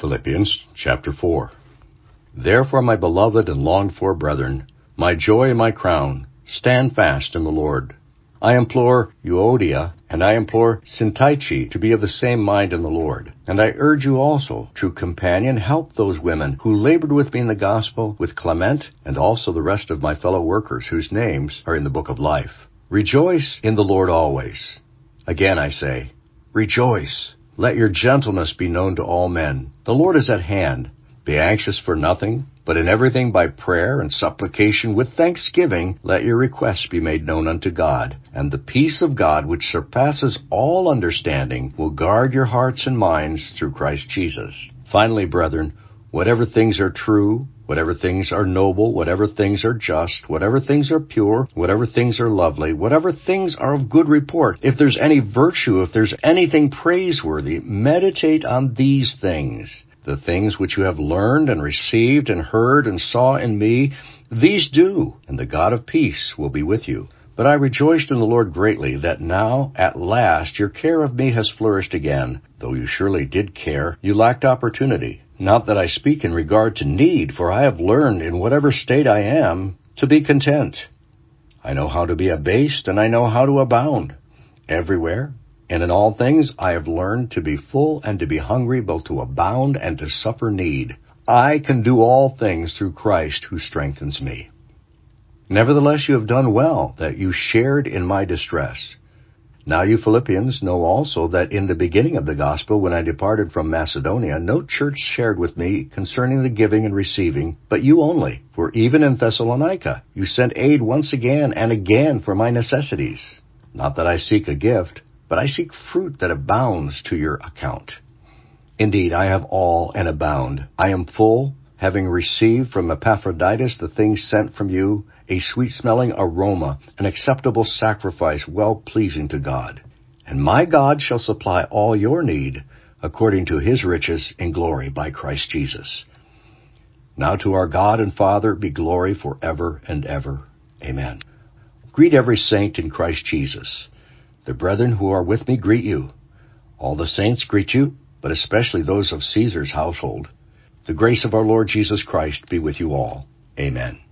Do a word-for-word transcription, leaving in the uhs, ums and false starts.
Philippians chapter four. Therefore, my beloved and longed-for brethren, my joy and my crown, stand fast in the Lord. I implore Euodia, and I implore Syntyche to be of the same mind in the Lord. And I urge you also, true companion, help those women who labored with me in the gospel, with Clement, and also the rest of my fellow workers whose names are in the book of life. Rejoice in the Lord always. Again I say, rejoice. Let your gentleness be known to all men. The Lord is at hand. Be anxious for nothing, but in everything by prayer and supplication with thanksgiving let your requests be made known unto God. And the peace of God, which surpasses all understanding, will guard your hearts and minds through Christ Jesus. Finally, brethren, whatever things are true, whatever things are noble, whatever things are just, whatever things are pure, whatever things are lovely, whatever things are of good report, if there's any virtue, if there's anything praiseworthy, meditate on these things. The things which you have learned and received and heard and saw in me, these do, and the God of peace will be with you. But I rejoiced in the Lord greatly that now, at last, your care of me has flourished again. Though you surely did care, you lacked opportunity. Not that I speak in regard to need, for I have learned in whatever state I am to be content. I know how to be abased, and I know how to abound. Everywhere and in all things I have learned to be full and to be hungry, both to abound and to suffer need. I can do all things through Christ who strengthens me. Nevertheless, you have done well that you shared in my distress. Now you Philippians know also that in the beginning of the gospel, when I departed from Macedonia, no church shared with me concerning the giving and receiving, but you only. For even in Thessalonica you sent aid once again and again for my necessities. Not that I seek a gift, but I seek fruit that abounds to your account. Indeed, I have all and abound. I am full, having received from Epaphroditus the things sent from you, a sweet-smelling aroma, an acceptable sacrifice, well-pleasing to God. And my God shall supply all your need, according to his riches in glory by Christ Jesus. Now to our God and Father be glory forever and ever. Amen. Greet every saint in Christ Jesus. The brethren who are with me greet you. All the saints greet you, but especially those of Caesar's household. The grace of our Lord Jesus Christ be with you all. Amen.